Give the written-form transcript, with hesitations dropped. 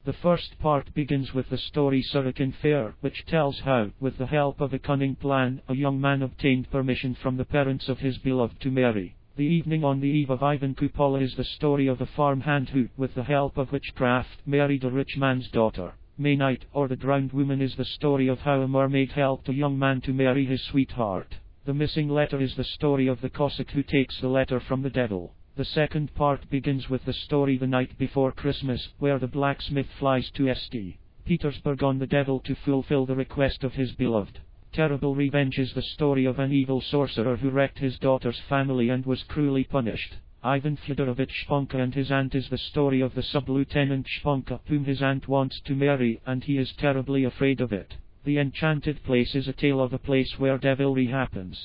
The first part begins with the story Surrokin Fair, which tells how, with the help of a cunning plan, a young man obtained permission from the parents of his beloved to marry. The evening on the eve of Ivan Kupola is the story of a farmhand who, with the help of witchcraft, married a rich man's daughter. May Night, or the Drowned Woman, is the story of how a mermaid helped a young man to marry his sweetheart. The Missing Letter is the story of the Cossack who takes the letter from the devil. The second part begins with the story The Night Before Christmas, where the blacksmith flies to St. Petersburg on the devil to fulfill the request of his beloved. Terrible Revenge is the story of an evil sorcerer who wrecked his daughter's family and was cruelly punished. Ivan Fyodorovich Shponka and his aunt is the story of the sub-lieutenant Shponka, whom his aunt wants to marry, and he is terribly afraid of it. The Enchanted Place is a tale of a place where devilry happens.